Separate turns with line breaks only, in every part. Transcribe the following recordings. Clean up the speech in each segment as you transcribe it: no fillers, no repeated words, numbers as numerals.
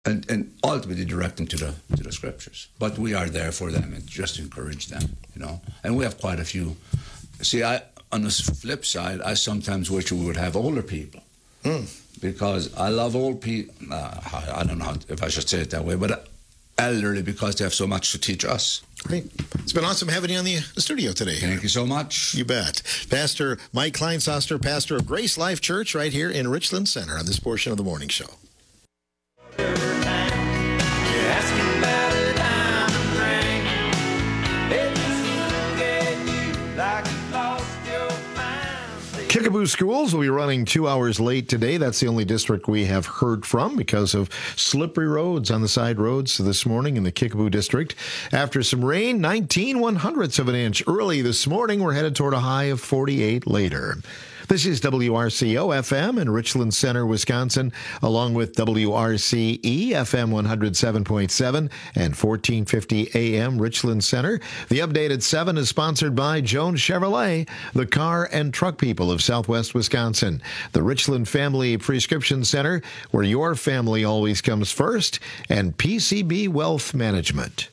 and ultimately direct them to the scriptures. But we are there for them and just encourage them, And we have quite a few. See, on the flip side, I sometimes wish we would have older people. Because I love old people. I don't know if I should say it that way, but elderly, because they have so much to teach us.
Great. It's been awesome having you on the studio today.
Thank you so much.
You bet. Pastor Mike Kleinsoster, pastor of Grace Life Church right here in Richland Center on this portion of the morning show. Kickapoo schools will be running 2 hours late today. That's the only district we have heard from because of slippery roads on the side roads this morning in the Kickapoo district. After some rain, 19/100ths of an inch early this morning. We're headed toward a high of 48 later. This is WRCO FM in Richland Center, Wisconsin, along with WRCE FM 107.7 and 1450 AM Richland Center. The updated 7 is sponsored by Jones Chevrolet, the car and truck people of Southwest Wisconsin. The Richland Family Prescription Center, where your family always comes first, and PCB Wealth Management.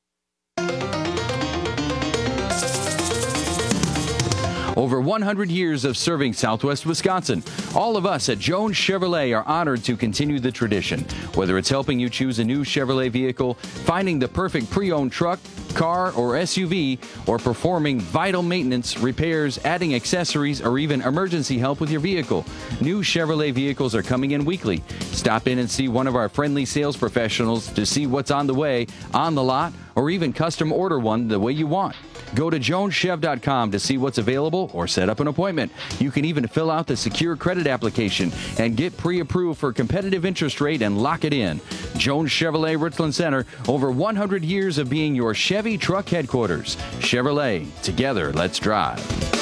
Over 100 years of serving Southwest Wisconsin. All of us at Jones Chevrolet are honored to continue the tradition. Whether it's helping you choose a new Chevrolet vehicle, finding the perfect pre-owned truck, car, or SUV, or performing vital maintenance, repairs, adding accessories, or even emergency help with your vehicle. New Chevrolet vehicles are coming in weekly. Stop in and see one of our friendly sales professionals to see what's on the way, on the lot, or even custom order one the way you want. Go to joneschev.com to see what's available or set up an appointment. You can even fill out the secure credit application and get pre-approved for a competitive interest rate and lock it in. Jones Chevrolet Richland Center, over 100 years of being your Chevy truck headquarters. Chevrolet, together, let's drive.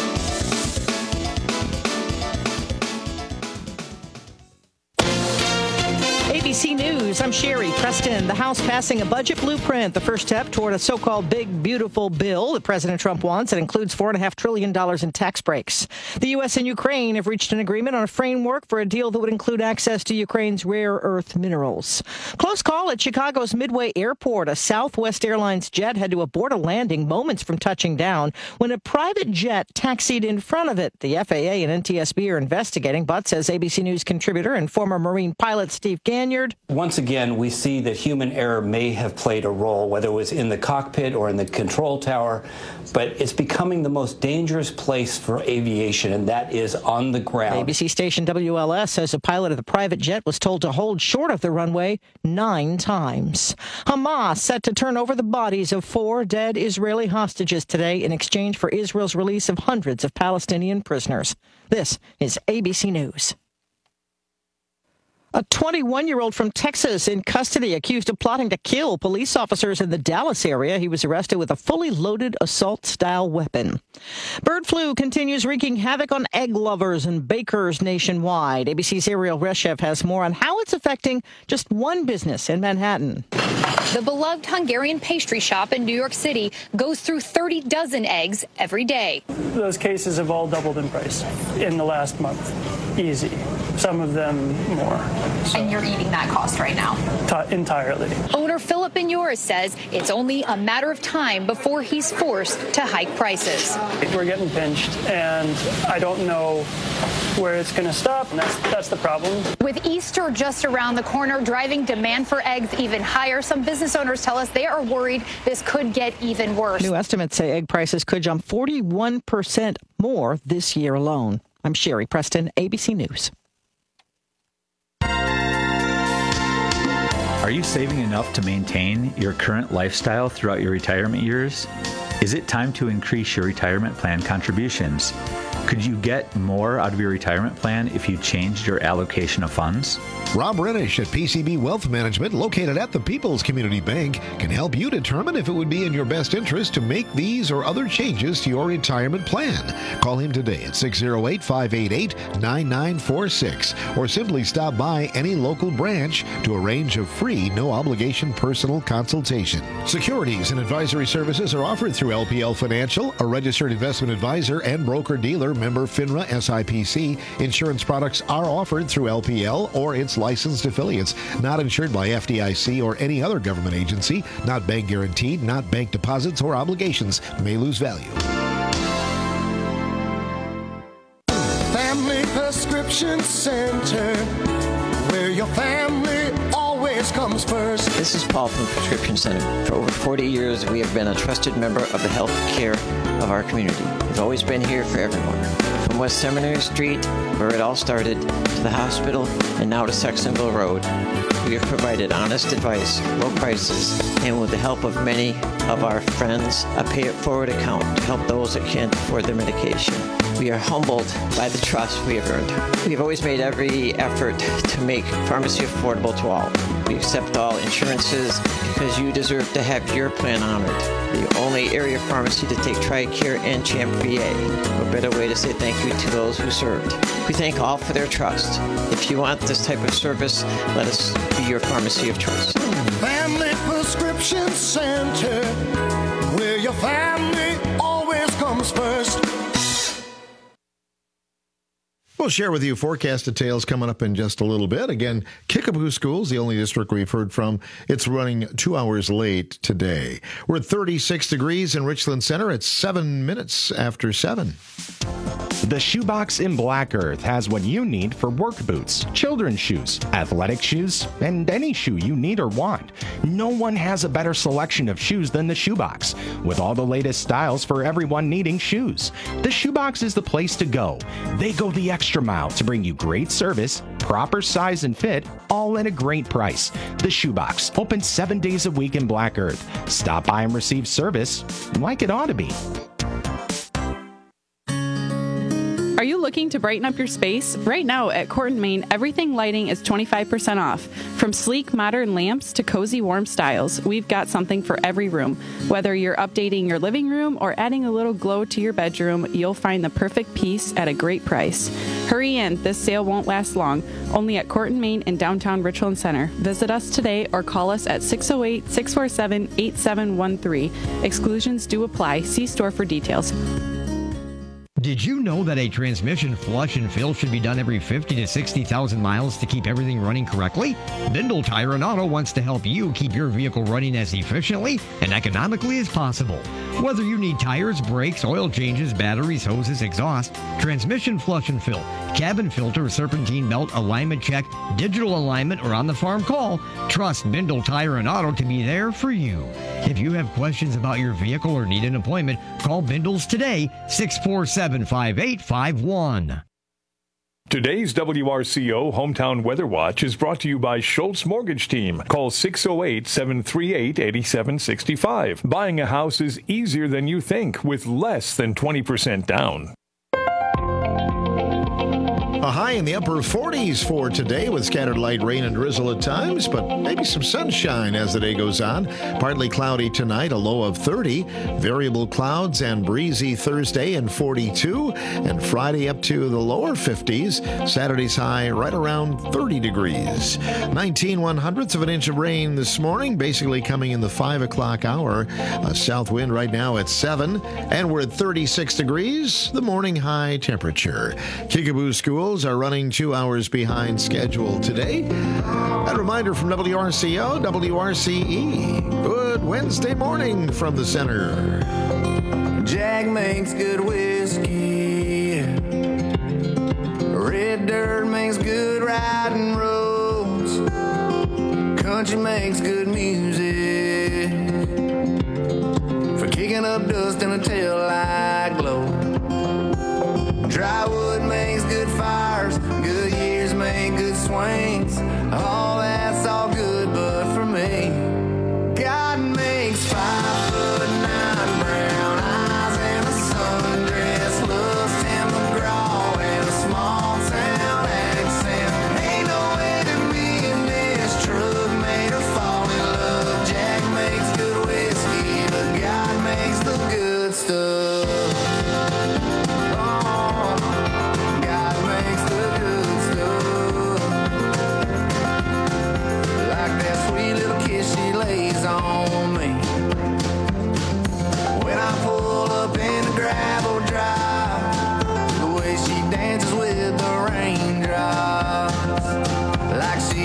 ABC News, I'm Sherry Preston. The House passing a budget blueprint, the first step toward a so-called big, beautiful bill that President Trump wants. It includes $4.5 trillion in tax breaks. The U.S. and Ukraine have reached an agreement on a framework for a deal that would include access to Ukraine's rare earth minerals. Close call at Chicago's Midway Airport. A Southwest Airlines jet had to abort a landing moments from touching down when a private jet taxied in front of it. The FAA and NTSB are investigating, but, says ABC News contributor and former Marine pilot Steve Gagnon,
once again, we see that human error may have played a role, whether it was in the cockpit or in the control tower, but it's becoming the most dangerous place for aviation, and that is on the ground.
ABC station WLS says a pilot of the private jet was told to hold short of the runway 9 times. Hamas set to turn over the bodies of 4 dead Israeli hostages today in exchange for Israel's release of hundreds of Palestinian prisoners. This is ABC News. A 21-year-old from Texas in custody accused of plotting to kill police officers in the Dallas area. He was arrested with a fully loaded assault-style weapon. Bird flu continues wreaking havoc on egg lovers and bakers nationwide. ABC's Ariel Reshev has more on how it's affecting just one business in Manhattan.
The beloved Hungarian pastry shop in New York City goes through 30 dozen eggs every day.
Those cases have all doubled in price in the last month. Easy. Some of them more.
So. And you're eating that cost right now?
Entirely.
Owner Philip Benyoris says it's only a matter of time before he's forced to hike prices.
We're getting pinched, and I don't know where it's going to stop, and that's the problem.
With Easter just around the corner, driving demand for eggs even higher, some business owners tell us they are worried this could get even worse.
New estimates say egg prices could jump 41% more this year alone. I'm Sherry Preston, ABC News.
Are you saving enough to maintain your current lifestyle throughout your retirement years? Is it time to increase your retirement plan contributions? Could you get more out of your retirement plan if you changed your allocation of funds?
Rob Renish at PCB Wealth Management, located at the People's Community Bank, can help you determine if it would be in your best interest to make these or other changes to your retirement plan. Call him today at 608-588-9946 or simply stop by any local branch to arrange a free, no-obligation personal consultation. Securities and advisory services are offered through LPL Financial, a registered investment advisor and broker-dealer, member FINRA SIPC. Insurance products are offered through LPL or its licensed affiliates, not insured by FDIC or any other government agency, not bank guaranteed, not bank deposits or obligations, may lose value.
Family Prescription Center, where your family always comes first.
This is Paul from the Prescription Center. For over 40 years, we have been a trusted member of the health care of our community. We've always been here for everyone. From West Seminary Street, where it all started, to the hospital, and now to Saxonville Road. We have provided honest advice, low prices, and with the help of many of our friends, a pay-it-forward account to help those that can't afford their medication. We are humbled by the trust we have earned. We have always made every effort to make pharmacy affordable to all. We accept all insurances because you deserve to have your plan honored. The only area pharmacy to take TRICARE and CHAMP VA. No better way to say thank you to those who served. We thank all for their trust. If you want this type of service, let us be your pharmacy of choice.
Family Prescription Center, where your family always comes first.
We'll share with you forecast details coming up in just a little bit. Again, Kickapoo Schools, the only district we've heard from, it's running 2 hours late today. We're at 36 degrees in Richland Center. It's 7 minutes after 7.
The Shoebox in Black Earth has what you need for work boots, children's shoes, athletic shoes, and any shoe you need or want. No one has a better selection of shoes than the Shoebox, with all the latest styles for everyone needing shoes. The Shoebox is the place to go. They go the extra mile to bring you great service, proper size and fit, all at a great price. The Shoebox, open 7 days a week in Black Earth. Stop by and receive service like it ought to be.
Are you looking to brighten up your space? Right now at Corton, Maine, everything lighting is 25% off. From sleek, modern lamps to cozy, warm styles, we've got something for every room. Whether you're updating your living room or adding a little glow to your bedroom, you'll find the perfect piece at a great price. Hurry in, this sale won't last long. Only at Corton, Maine in downtown Richland Center. Visit us today or call us at 608-647-8713. Exclusions do apply. See store for details.
Did you know that a transmission flush and fill should be done every 50 to 60,000 miles to keep everything running correctly? Bindle Tire and Auto wants to help you keep your vehicle running as efficiently and economically as possible. Whether you need tires, brakes, oil changes, batteries, hoses, exhaust, transmission flush and fill, cabin filter, serpentine belt, alignment check, digital alignment, or on the farm call, trust Bindle Tire and Auto to be there for you. If you have questions about your vehicle or need an appointment, call Bindles today, 647-5851.
Today's WRCO Hometown Weather Watch is brought to you by Schultz Mortgage Team. Call 608-738-8765. Buying a house is easier than you think with less than 20% down.
A high in the upper 40s for today with scattered light rain and drizzle at times, but maybe some sunshine as the day goes on. Partly cloudy tonight, a low of 30. Variable clouds and breezy Thursday and 42. And Friday up to the lower 50s. Saturday's high right around 30 degrees. 19/100ths of an inch of rain this morning, basically coming in the 5 o'clock hour. A south wind right now at 7. And we're at 36 degrees, the morning high temperature. Kickapoo Schools are running 2 hours behind schedule today. A reminder from WRCO, WRCE. Good Wednesday morning from the center.
Jack makes good whiskey. Red dirt makes good riding roads. Country makes good music for kicking up dust in a taillight glow. Dry wood makes good fires, good years make good swings. All that's all good, but for me, God makes 5'9" brown eyes and a sundress, loves Tim McGraw and a small town accent. Ain't no way to me in this truck made her fall in love. Jack makes good whiskey, but God makes the good stuff. On me when I pull up in a gravel drive, the way she dances with the raindrops, like she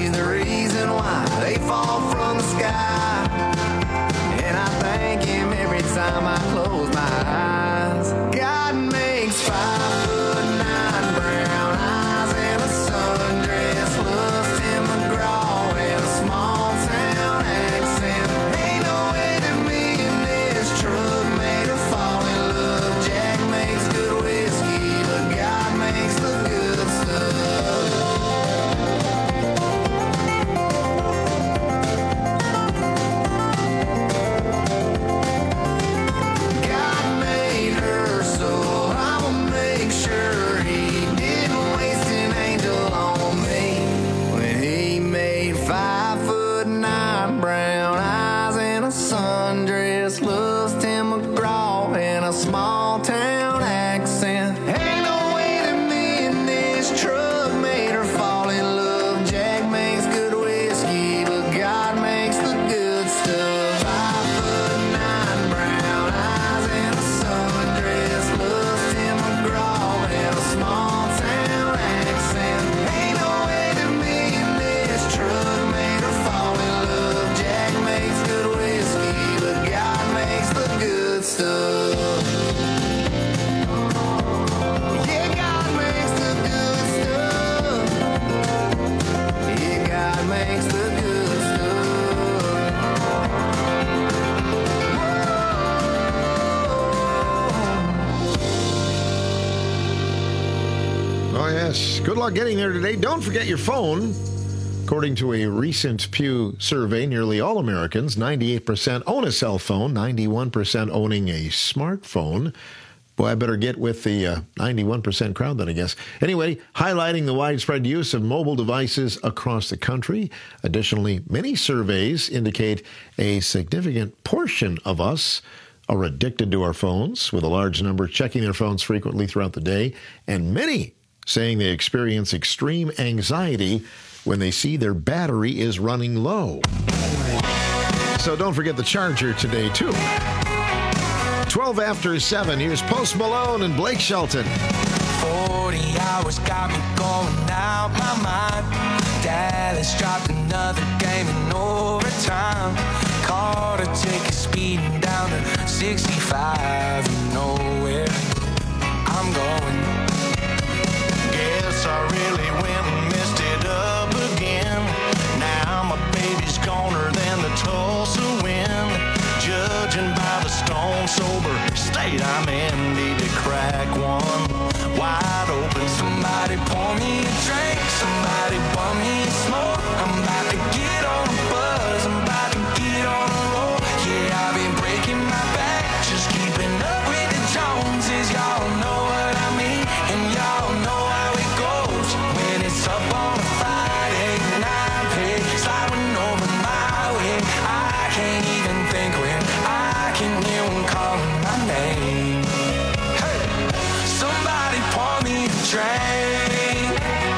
Yes. Good luck getting there today. Don't forget your phone. According to a recent Pew survey, nearly all Americans, 98% own a cell phone, 91% owning a smartphone. Boy, I better get with the 91% crowd then, I guess. Anyway, highlighting the widespread use of mobile devices across the country. Additionally, many surveys indicate a significant portion of us are addicted to our phones, with a large number checking their phones frequently throughout the day, and many saying they experience extreme anxiety when they see their battery is running low. So don't forget the charger today, too. 12 after 7, here's Post Malone and Blake Shelton.
40 hours got me going out my mind. Dallas dropped another game in overtime. Carter take it speeding down to 65 and nowhere I'm going. Guess I really went and messed it up again. Now my baby's goner than the Tulsa wind. Judging by the stone sober state I'm in, need to crack one wide open. Somebody pour me a drink, somebody pour me a smoke. I'm about to get on a buzz, I'm about to get on a roll. Yeah, I've been breaking my back, just keeping up with the Joneses. Y'all know what I mean, and y'all know how it goes. When it's up on a Friday night, pay sliding over my way. I can't even think when I can hear them calling my name. Hey, somebody pour me a drink.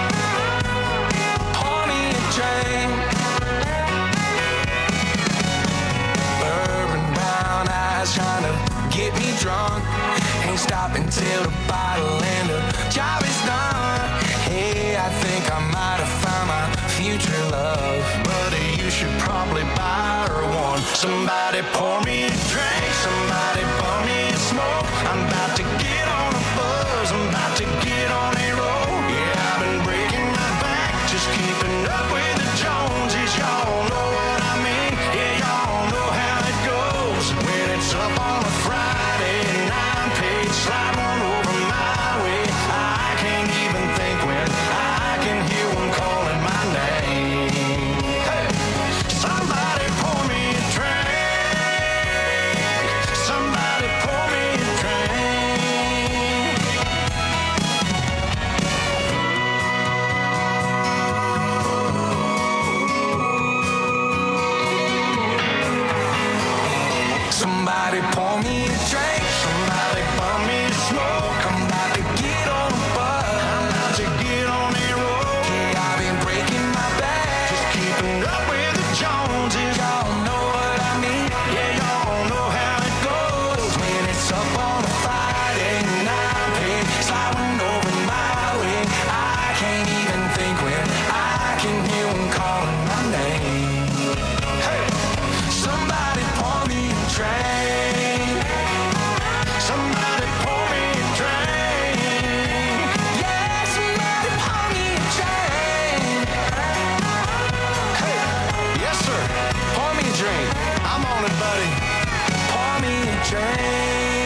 Pour me a drink. Bourbon brown eyes trying to get me drunk. Ain't stopping till the bottle and the job is done. Hey, I think I might have found my future love. Buddy, you should probably buy her one. Somebody pour me a drink, somebody pour me a smoke. I'm about to get on a buzz, I'm about to get on a roll. Yeah, I've been breaking my back, just keeping up with the Joneses. Y'all know what I mean, yeah, y'all know how it goes. When it's up on a Friday and I'm paid, slide on over my way. I can't even think when I can hear them calling my name. Hey, somebody pour me a drink. Somebody pour me a drink. Somebody pour me a drink. Somebody pour me a smoke. I'm about to get on a buzz. I'm about to get on a roll. Yeah, I've been breaking my back, just keeping up with the Joneses. Y'all know what I mean. Yeah, y'all know how it goes. When it's up on a Friday night, paid sliding over my way. I can't even think when I can hear them calling my name. Hey, somebody pour me a drink. Somebody pour me a drink. Yeah, somebody pour me a drink. Hey, yes sir, pour me a drink. I'm on it, buddy. Pour me a drink.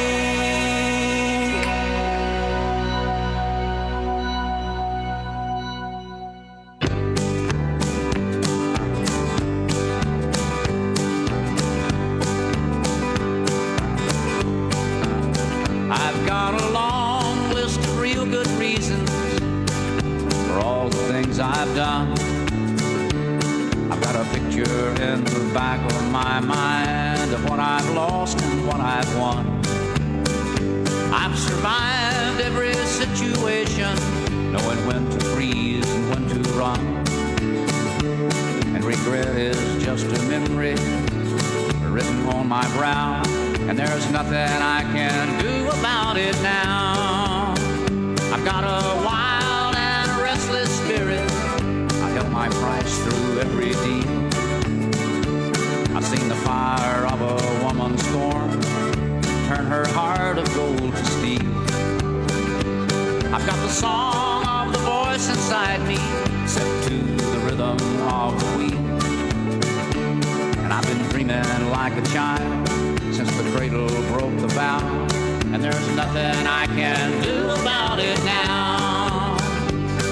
I've got a long list of real good reasons for all the things I've done. I've got a picture in the back of my mind of what I've lost and what I've won. I've survived every situation, knowing when to freeze and when to run. And regret is just a memory written on my brow, and there's nothing I can do about it now. I've got a wild and restless spirit. I held my price through every deal. I've seen the fire of a woman's scorn turn her heart of gold to steel. I've got the song of the voice inside me set to the rhythm of the wheel. And I've been dreaming like a child since the cradle broke the vow, and there's nothing I can do about it now.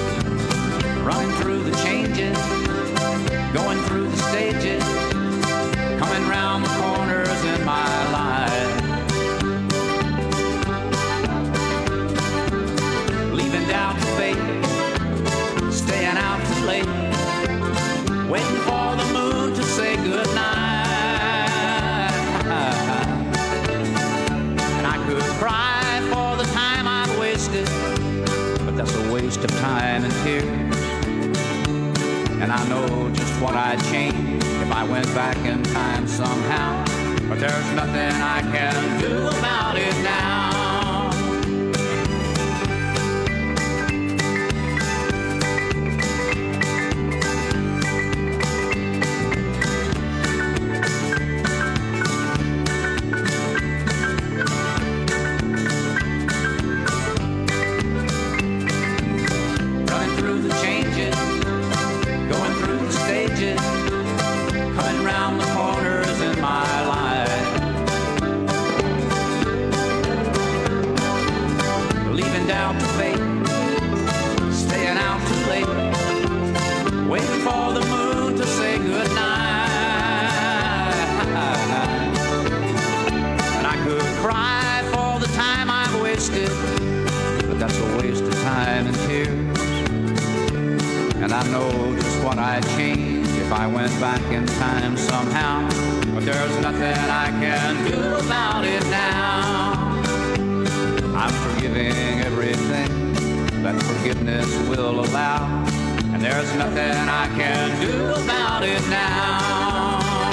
running through the changes, going through the stages, coming round the corners in my life. Leaving doubt to fate, staying out too late, waiting for the moon to say goodnight. And I could cry for the time I've wasted, but that's a waste of time and tears. And I know just what I'd change if I went back in time somehow, but there's nothing I can do about it now. But that's a waste of time and tears. And I know just what I'd change if I went back in time somehow, but there's nothing I can do about it now. I'm forgiving everything that forgiveness will allow, and there's nothing I can do about it now.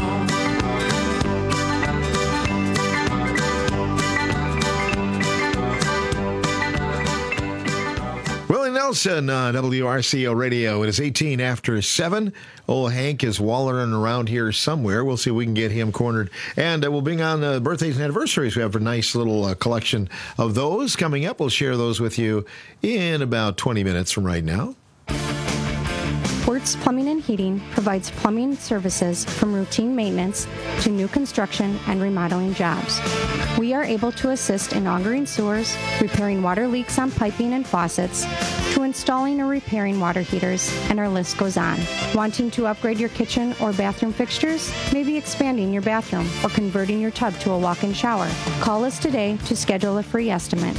Nelson, WRCO Radio. It is 18 after 7. Old Hank is wallering around here somewhere. We'll see if we can get him cornered. And we'll bring on birthdays and anniversaries. We have a nice little collection of those coming up. We'll share those with you in about 20 minutes from right now.
Wertz Plumbing and Heating provides plumbing services from routine maintenance to new construction and remodeling jobs. We are able to assist in augering sewers, repairing water leaks on piping and faucets, to installing or repairing water heaters, and our list goes on. Wanting to upgrade your kitchen or bathroom fixtures? Maybe expanding your bathroom or converting your tub to a walk-in shower? Call us today to schedule a free estimate.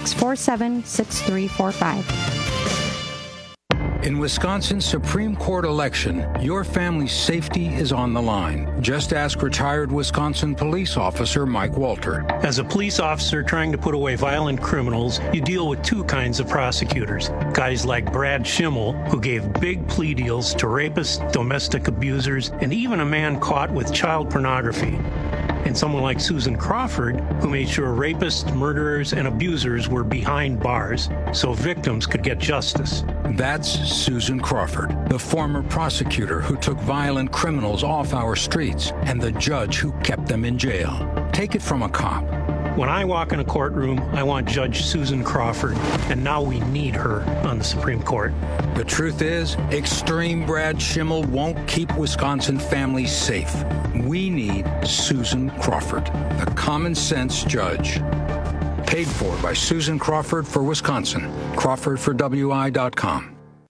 647-6345.
In Wisconsin's Supreme Court election, your family's safety is on the line. Just ask retired Wisconsin police officer Mike Walter.
As a police officer trying to put away violent criminals, you deal with two kinds of prosecutors. Guys like Brad Schimmel, who gave big plea deals to rapists, domestic abusers, and even a man caught with child pornography. And someone like Susan Crawford, who made sure rapists, murderers, and abusers were behind bars so victims could get justice.
That's Susan Crawford, the former prosecutor who took violent criminals off our streets and the judge who kept them in jail. Take it from a cop.
When I walk in a courtroom, I want Judge Susan Crawford, and now we need her on the Supreme Court.
The truth is, extreme Brad Schimmel won't keep Wisconsin families safe. We need Susan Crawford, the common sense judge. Paid for by Susan Crawford for Wisconsin. CrawfordForWI.com.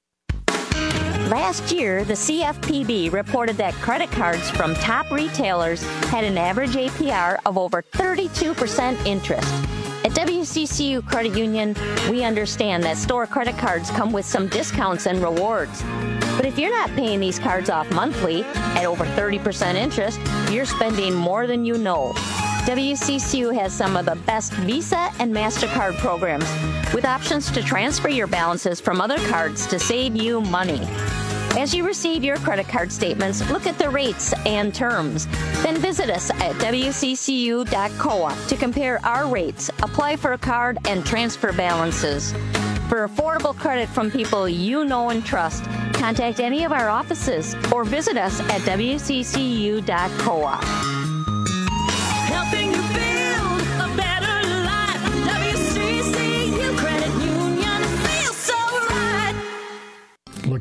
Last year, the CFPB reported that credit cards from top retailers had an average APR of over 32% interest. At WCCU Credit Union, we understand that store credit cards come with some discounts and rewards. But if you're not paying these cards off monthly at over 30% interest, you're spending more than you know. WCCU has some of the best Visa and MasterCard programs with options to transfer your balances from other cards to save you money. As you receive your credit card statements, look at the rates and terms. Then visit us at WCCU.coop to compare our rates, apply for a card, and transfer balances. For affordable credit from people you know and trust, contact any of our offices or visit us at WCCU.coop.
Helping you build a better life. WCCU Credit Union feels so right.
Look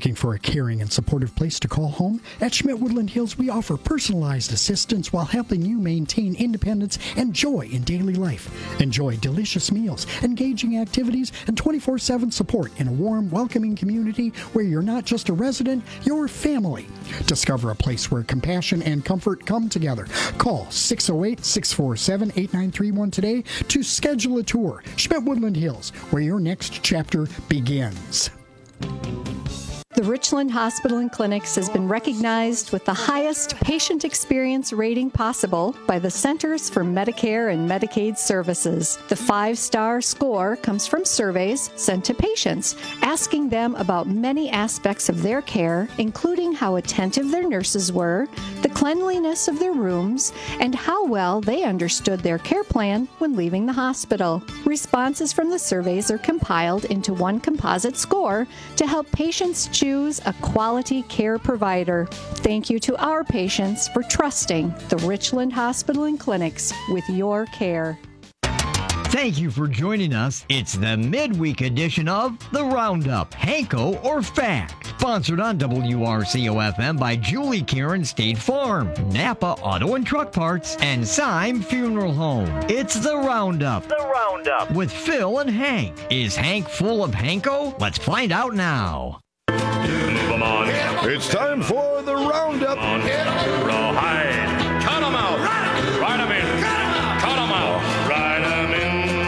Looking for a caring and supportive place to call home? At Schmidt Woodland Hills, we offer personalized assistance while helping you maintain independence and joy in daily life. Enjoy delicious meals, engaging activities, and 24/7 support in a warm, welcoming community where you're not just a resident, you're family. Discover a place where compassion and comfort come together. Call 608-647-8931 today to schedule a tour. Schmidt Woodland Hills, where your next chapter begins.
The Richland Hospital and Clinics has been recognized with the highest patient experience rating possible by the Centers for Medicare and Medicaid Services. The 5-star score comes from surveys sent to patients, asking them about many aspects of their care, including how attentive their nurses were, the cleanliness of their rooms, and how well they understood their care plan when leaving the hospital. Responses from the surveys are compiled into one composite score to help patients choose a quality care provider. Thank you to our patients for trusting the Richland Hospital and Clinics with your care.
Thank you for joining us. It's the midweek edition of The Roundup, Hanko or Fact. Sponsored on WRCO-FM by Julie Karen State Farm, Napa Auto and Truck Parts, and Syme Funeral Home. It's The Roundup. The Roundup. With Phil and Hank. Is Hank full of Hanko? Let's find out now.
Move 'em on.
It's time for the Roundup.
Rawhide. Cut 'em out. Ride 'em in. Cut 'em out. Ride 'em in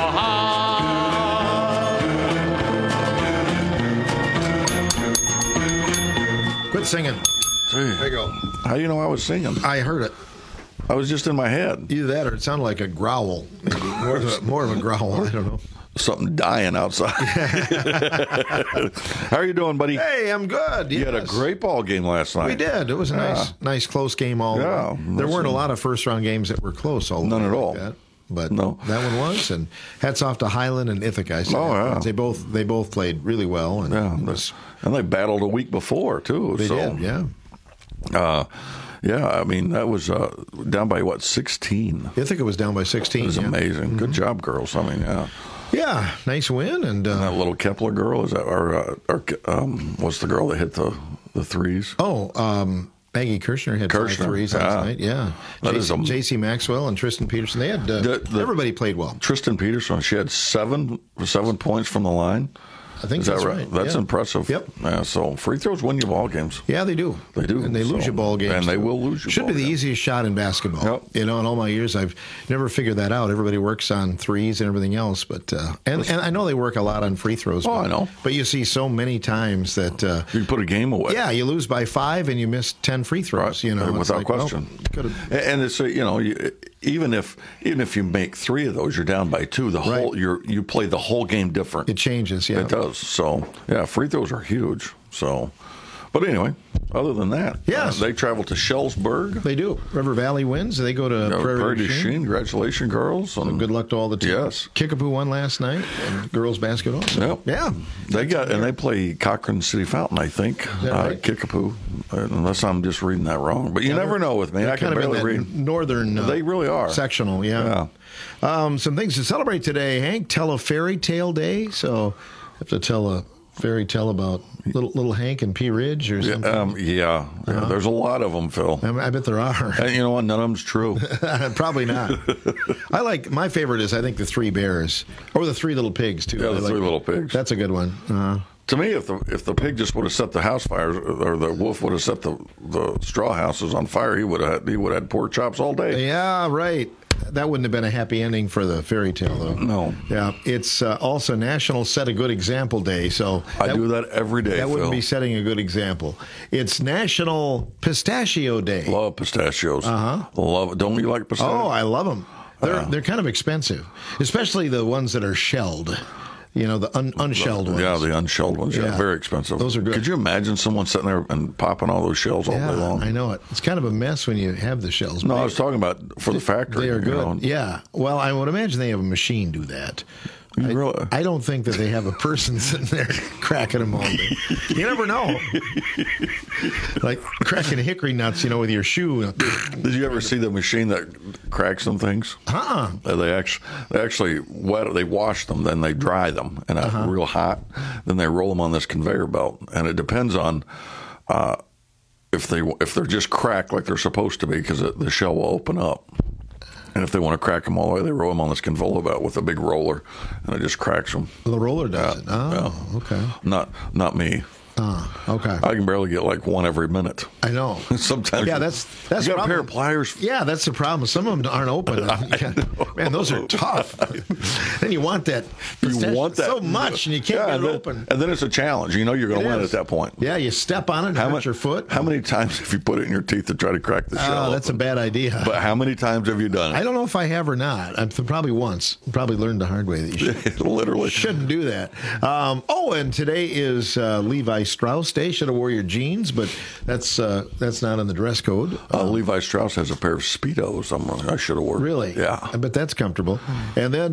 rawhide.
Quit singing. There you go.
How do you know I was singing?
I heard it.
I was just in my head.
Either that or it sounded like a growl. Maybe more of a growl. I don't know.
Something dying outside. How are you doing, buddy?
Hey, I'm good.
You had a great ball game last night.
We did. It was a nice close game all around. There weren't a lot of first-round games that were close all
None at all.
That, but that one was. And hats off to Highland and Ithaca. They both played really well. And,
and they battled a week before, too.
They did, yeah.
I mean, that was down by, 16?
Ithaca was down by 16.
It was amazing. Mm-hmm. Good job, girls. I mean,
Yeah, nice win. And
that little Kepler girl, is that what's the girl that hit the threes?
Maggie Kirshner hit 5 threes last night. Yeah. J.C. Maxwell and Tristan Peterson. They had everybody played well.
Tristan Peterson, she had 7 points from the line.
I think that's right.
That's impressive.
Yep.
Yeah, so free throws win you ball games.
Yeah, they do.
They do.
And they lose you ball games.
And they will lose you.
Should be the easiest shot in basketball.
Yep.
You know, in all my years, I've never figured that out. Everybody works on threes and everything else, but and I know they work a lot on free throws.
I know.
But you see so many times that
you put a game away.
Yeah, you lose by 5 and you miss 10 free throws.
Right.
You know,
without question. And it's even if you make 3 of those, you're down by 2. The whole you play the whole game different.
It changes. Yeah,
it does. So. Yeah, free throws are huge. So, but anyway, other than that, they travel to Shellsburg.
They do. River Valley wins. They go to
Prairie du Chien. Congratulations, girls.
And good luck to all the teams.
Yes.
Kickapoo won last night, and girls basketball. So,
yeah. They play Cochrane City Fountain, I think.
Right?
Kickapoo, unless I'm just reading that wrong. But you never know with me. I can barely read.
Northern.
They really are
sectional. Yeah. Some things to celebrate today. Hank, tell a fairy tale day. So, have to tell a fairy tale about little Hank and Pea Ridge or something?
There's a lot of them, Phil.
I bet there are.
And you know what? None of them's true.
Probably not. My favorite is, I think, the 3 bears. Or the 3 little pigs, too.
Yeah, the 3 little pigs.
That's a good one.
To me, if the pig just would have set the house fires, or the wolf would have set the straw houses on fire, he would have had pork chops all day.
Yeah, right. That wouldn't have been a happy ending for the fairy tale, though.
No.
Yeah, it's also National Set a Good Example Day. So
I do that every day.
That wouldn't be setting a good example. It's National Pistachio Day.
Love pistachios. Love it. Don't you like pistachios?
Oh, I love them. They're kind of expensive, especially the ones that are shelled. You know, the unshelled ones.
Yeah, the unshelled ones. Yeah, very expensive.
Those are good.
Could you imagine someone sitting there and popping all those shells all day long?
I know it. It's kind of a mess when you have the shells.
No, I was talking about for the factory.
They are good. Yeah. Well, I would imagine they have a machine do that. I don't think that they have a person sitting there cracking them all day. You never know. Like cracking hickory nuts, with your shoe.
Did you ever see the machine that cracks some things? They actually they wash them, then they dry them, and it's real hot. Then they roll them on this conveyor belt, and it depends on if they're just cracked like they're supposed to be, because the shell will open up. And if they want to crack them all the way, they roll them on this conveyor belt with a big roller, and it just cracks them.
The roller does it. Oh, okay.
Not me.
Okay.
I can barely get like one every minute.
I know.
Sometimes.
Yeah, that's
you got a pair of pliers.
Yeah, that's the problem. Some of them aren't open. Man, those are tough. Then you want that.
You want that
so much, and you can't get it open.
And then it's a challenge. You're going to win at that point.
Yeah, you step on it, hurt your foot.
How many times have you put it in your teeth to try to crack the shell?
Oh, that's a bad idea.
But how many times have you done it?
I don't know if I have or not. I've probably once. Probably learned the hard way that you should.
Literally
shouldn't do that. And today is Levi Strauss Day. Should have wore your jeans, but that's not in the dress code.
Levi Strauss has a pair of Speedos. I should have worn.
Really?
Yeah.
But that's comfortable. And then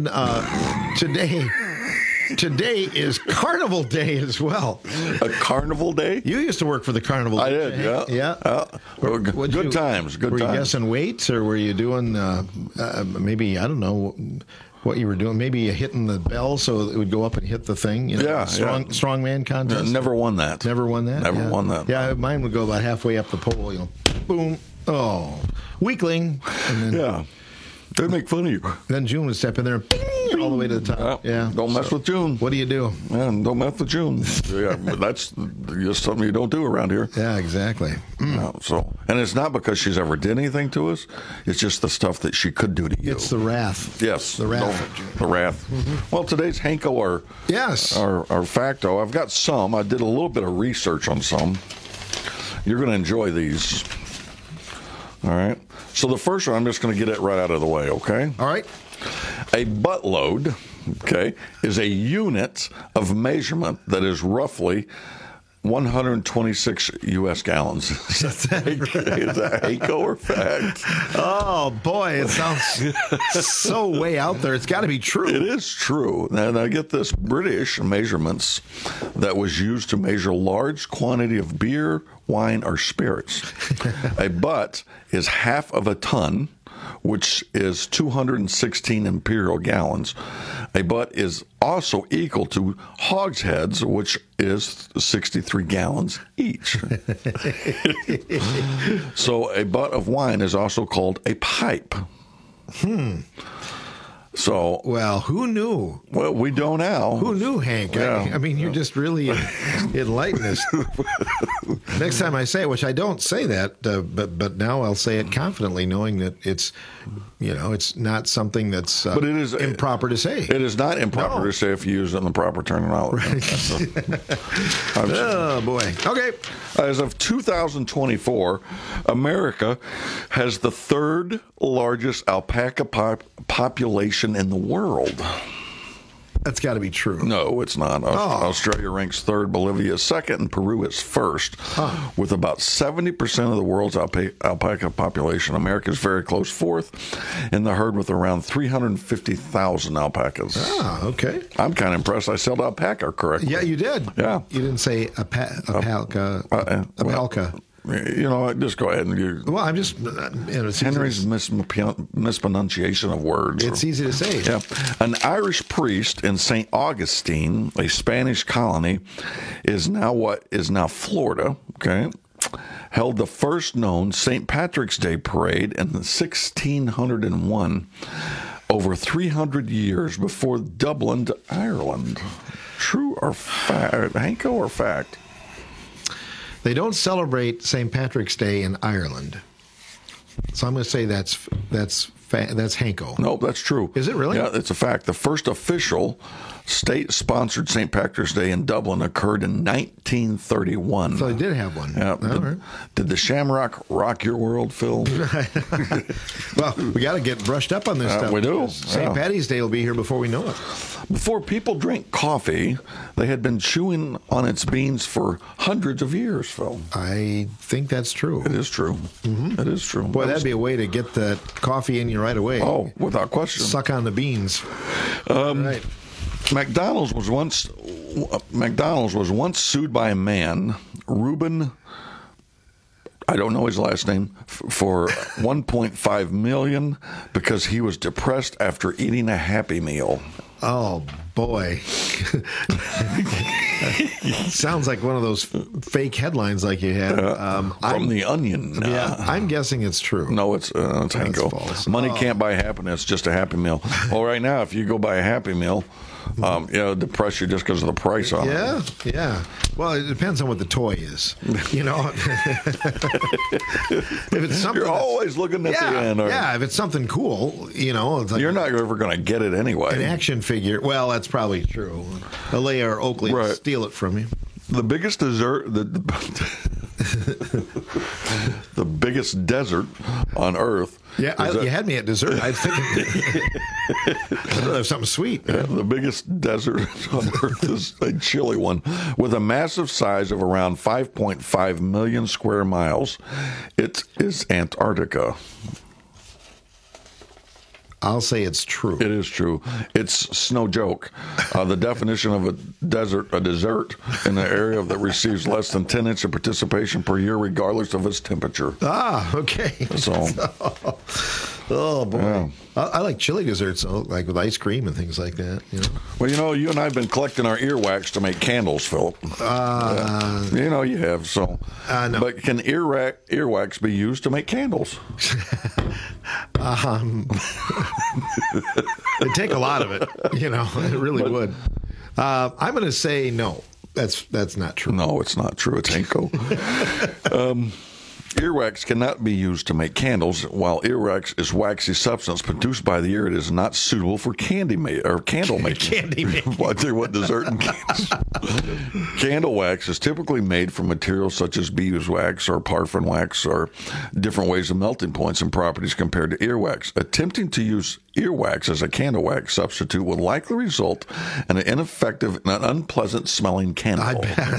today is Carnival Day as well.
A Carnival Day?
You used to work for the Carnival.
I did. Yeah. Good times.
Were you guessing weights, or were you doing maybe, I don't know what you were doing? Maybe you hitting the bell so it would go up and hit the thing. Strongman contest.
Never won that.
Never won that.
Never won that.
Yeah, mine would go about halfway up the pole. Boom. Oh, weakling. And then,
they'd make fun of you.
Then June would step in there and all the way to the top. Yeah.
Don't mess with June.
What do you do?
Yeah, don't mess with June. That's just something you don't do around here.
Yeah, exactly.
And it's not because she's ever did anything to us. It's just the stuff that she could do to you.
It's the wrath.
Yes.
The wrath.
The wrath. Mm-hmm. Well, today's Hanko or Facto. I've got some. I did a little bit of research on some. You're going to enjoy these. All right. So the first one, I'm just going to get it right out of the way, okay?
All right.
A buttload, is a unit of measurement that is roughly 126 U.S. gallons. Is that Hanko or fact?
Oh, boy, it sounds so way out there. It's got to be true.
It is true. And I get this British measurements that was used to measure large quantity of beer, wine, or spirits. A butt is half of a ton, which is 216 imperial gallons. A butt is also equal to hogsheads, which is 63 gallons each. So a butt of wine is also called a pipe. So,
well, who knew?
Well, we don't now.
Who knew, Hank?
Yeah.
I mean, you're just really enlightened us. Next time I say it, which I don't say that, but now I'll say it confidently, knowing that it's not something that's
but it is
improper to say.
It is not improper to say if you use it in the proper terminology.
Right. Oh, boy. Okay.
As of 2024, America has the third largest alpaca population in the world.
That's got to be true.
No, it's not. Australia ranks third, Bolivia is second, and Peru is first. With about 70% of the world's alpaca population. America is very close fourth in the herd with around 350,000 alpacas.
Okay.
I'm kind of impressed I said alpaca correctly.
Yeah, you did.
Yeah.
You didn't say alpaca.
Just go ahead and
Well, I'm just...
Henry's mispronunciation of words.
It's easy to say.
Yeah. An Irish priest in St. Augustine, a Spanish colony, is now Florida, held the first known St. Patrick's Day parade in 1601, over 300 years before Dublin, Ireland. True or fact? Hanko or fact?
They don't celebrate St. Patrick's Day in Ireland, so I'm going to say that's Hanko.
No, that's true.
Is it really?
Yeah, it's a fact. The first official state-sponsored St. Patrick's Day in Dublin occurred in 1931.
So they did have one.
Yeah. Did the Shamrock rock your world, Phil?
Well, we got to get brushed up on this stuff.
We do.
St. Patty's Day will be here before we know it.
Before people drank coffee, they had been chewing on its beans for hundreds of years, Phil.
I think that's true.
It is true. Mm-hmm. It is true.
Boy, that'd be a way to get that coffee in you right away.
Oh, without question.
Suck on the beans. Right.
McDonald's was once sued by a man, Reuben, I don't know his last name, for $1.5 million because he was depressed after eating a Happy Meal.
Oh, boy. Sounds like one of those fake headlines like you had.
From The Onion.
Yeah, I'm guessing it's true.
No, it's Hanko.
False.
Money can't buy happiness, just a Happy Meal. Well, right now, if you go buy a Happy Meal, depress you just because of the price on it.
Yeah. Well, it depends on what the toy is. You know, if it's something
you're always looking at the end.
If it's something cool, it's like
you're not ever going to get it anyway.
An action figure. Well, that's probably true. Alea or Oakley will steal it from you.
The biggest dessert, the biggest desert on Earth.
Yeah, you had me at dessert. I was thinking something sweet.
Yeah, the biggest desert on Earth is a chilly one with a massive size of around 5.5 million square miles. It is Antarctica.
I'll say it's true.
It is true. It's no joke. The definition of a desert in the area that receives less than 10 inches of precipitation per year, regardless of its temperature.
Ah, okay.
So,
oh boy,
yeah.
I like chili desserts, like with ice cream and things like that.
Well, you and I have been collecting our earwax to make candles, Philip. You have. So,
no.
But can earwax be used to make candles?
It'd take a lot of it, it really would. I'm going to say no. That's not true.
No, it's not true. It's Hanko. Earwax cannot be used to make candles. While earwax is waxy substance produced by the ear, it is not suitable for candle making. Well, I tell you what, dessert and candles. Candle wax is typically made from materials such as beeswax or paraffin wax, or different ways of melting points and properties compared to earwax. Attempting to use earwax as a candle wax substitute will likely result in an ineffective and unpleasant smelling candle.
I bet.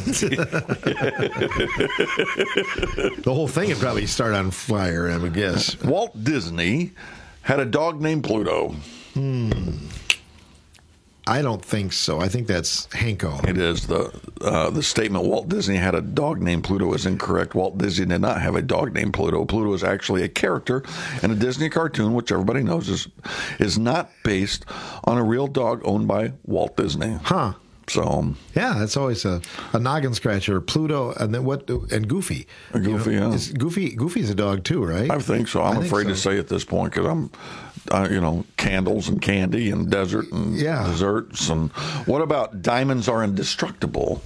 The whole thing would probably start on fire, I would guess.
Walt Disney had a dog named Pluto.
I don't think so. I think that's Hanko.
It is. The statement Walt Disney had a dog named Pluto is incorrect. Walt Disney did not have a dog named Pluto. Pluto is actually a character in a Disney cartoon, which everybody knows is not based on a real dog owned by Walt Disney.
Huh.
So
yeah, that's always a noggin scratcher. Pluto and then Goofy.
Goofy,
Goofy's a dog too, right?
I think so. I'm afraid to say at this point because I'm, candles and candy and desert and desserts. And what about diamonds are indestructible?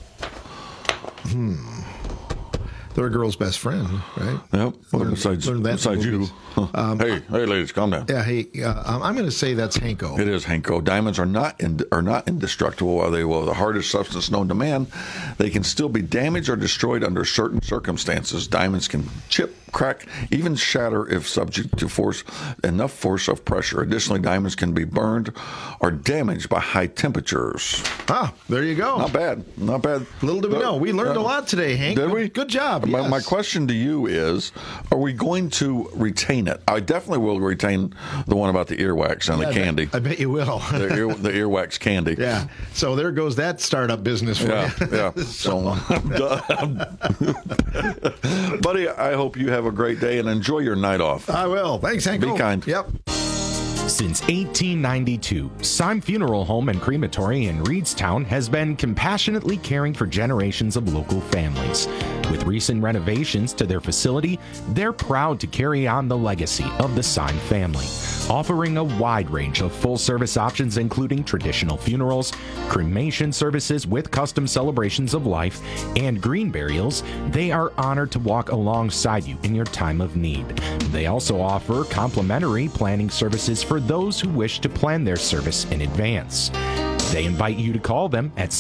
They're a girl's best friend, right?
Yep. Besides you. Hey, ladies, calm down.
Yeah, I'm going to say that's Hanko.
It is Hanko. Diamonds are not indestructible. While they will the hardest substance known to man, they can still be damaged or destroyed under certain circumstances. Diamonds can chip, crack, even shatter if subject to enough force of pressure. Additionally, diamonds can be burned or damaged by high temperatures.
Ah, there you go.
Not bad.
Little did we know. We learned a lot today, Hank.
Did we?
Good job.
My question to you is, are we going to retain it? I definitely will retain the one about the earwax and the candy.
I bet you will.
the earwax candy.
Yeah. So there goes that startup business for you.
Yeah. So I'm done. Buddy, I hope you have a great day and enjoy your night off.
I will. Thanks, Hank.
Be kind.
Yep.
Since 1892, Syme Funeral Home and Crematory in Reedstown has been compassionately caring for generations of local families. With recent renovations to their facility, they're proud to carry on the legacy of the Syme family, offering a wide range of full-service options including traditional funerals, cremation services with custom celebrations of life, and green burials. They are honored to walk alongside you in your time of need. They also offer complimentary planning services for those who wish to plan their service in advance. They invite you to call them at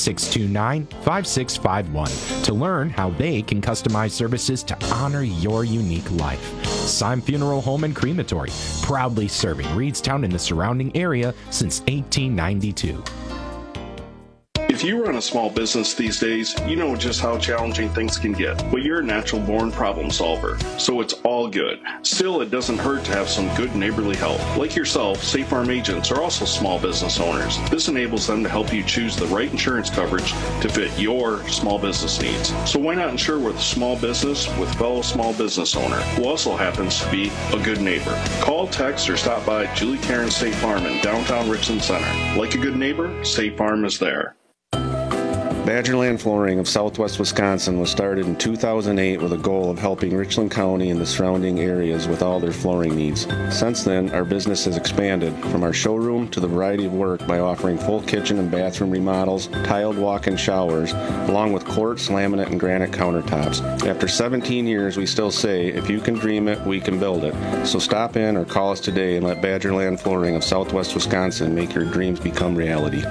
629-5651 to learn how they can customize services to honor your unique life. Syme Funeral Home and Crematory, proudly serving Reedstown and the surrounding area since 1892.
If
If you run a small business these days, you know just how challenging things can get, but you're a natural-born problem solver, so it's all good. Still, it doesn't hurt to have some good neighborly help. Like yourself, State Farm agents are also small business owners. This enables them to help you choose the right insurance coverage to fit your small business needs. So why not insure with a small business with fellow small business owner who also happens to be a good neighbor? Call, text, or stop by Julie Karen State Farm in downtown Richland Center. Like a good neighbor, State Farm is there.
Badgerland Flooring of Southwest Wisconsin was started in 2008 with a goal of helping Richland County and the surrounding areas with all their flooring needs. Since then, our business has expanded from our showroom to the variety of work by offering full kitchen and bathroom remodels, tiled walk-in showers, along with quartz, laminate, and granite countertops. After 17 years, we still say, if you can dream it, we can build it. So stop in or call us today and let Badgerland Flooring of Southwest Wisconsin make your dreams become reality.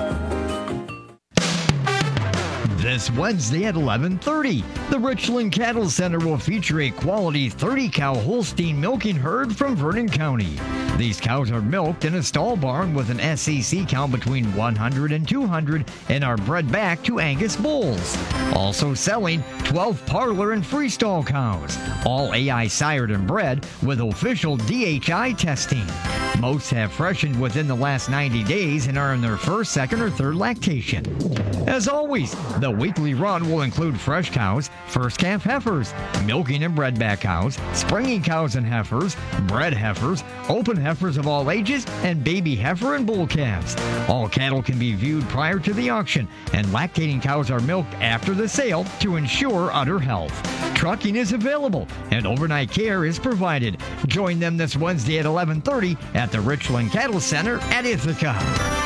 This Wednesday at 11:30, the Richland Cattle Center will feature a quality 30-cow Holstein milking herd from Vernon County. These cows are milked in a stall barn with an SCC count between 100 and 200 and are bred back to Angus bulls. Also selling 12 parlor and freestall cows, all AI sired and bred with official DHI testing. Most have freshened within the last 90 days and are in their first, second, or third lactation. As always, the weekly run will include fresh cows, first calf heifers, milking and bred-back cows, springing cows and heifers, bred heifers, open heifers of all ages, and baby heifer and bull calves. All cattle can be viewed prior to the auction, and lactating cows are milked after the sale to ensure udder health. Trucking is available, and overnight care is provided. Join them this Wednesday at 11:30 at the Richland Cattle Center at Ithaca.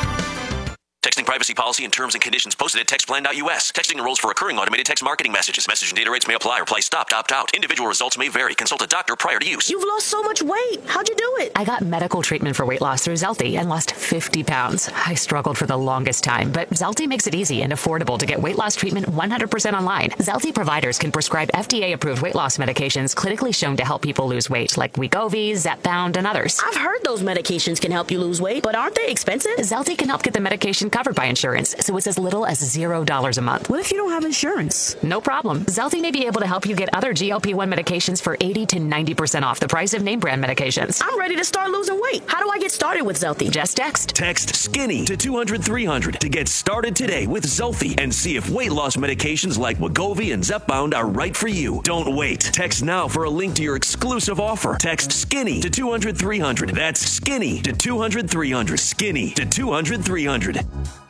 Texting privacy policy and terms and conditions posted at textplan.us. Texting enrolls for recurring automated text marketing messages. Message and data rates may apply. Reply stopped, opt out. Individual results may vary. Consult a doctor prior to use.
You've lost so much weight. How'd you do it?
I got medical treatment for weight loss through Zelty and lost 50 pounds. I struggled for the longest time, but Zelty makes it easy and affordable to get weight loss treatment 100% online. Zelty providers can prescribe FDA-approved weight loss medications clinically shown to help people lose weight, like Wegovy, Zepbound, and others.
I've heard those medications can help you lose weight, but aren't they expensive?
Zelty can help get the medication covered by insurance, so it's as little as $0 a month.
What if you don't have insurance?
No problem. Zelty may be able to help you get other GLP-1 medications for 80 to 90% off the price of name brand medications.
I'm ready to start losing weight. How do I get started with Zelty?
Just text.
Text SKINNY to 200-300 to get started today with Zelty and see if weight loss medications like Wegovy and Zepbound are right for you. Don't wait. Text now for a link to your exclusive offer. Text SKINNY to 200-300. That's SKINNY to 200-300. SKINNY to 200-300.